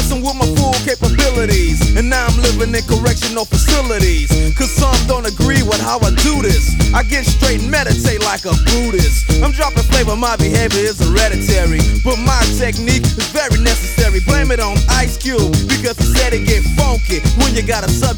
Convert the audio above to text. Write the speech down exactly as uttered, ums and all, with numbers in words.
prison with my full capabilities, and now I'm living in correctional facilities. Cause some don't agree with how I do this. I get straight and meditate like a Buddhist. I'm dropping flavor, my behavior is hereditary, but my technique is very necessary. Blame it on Ice Cube, because he said it get funky when you got a subject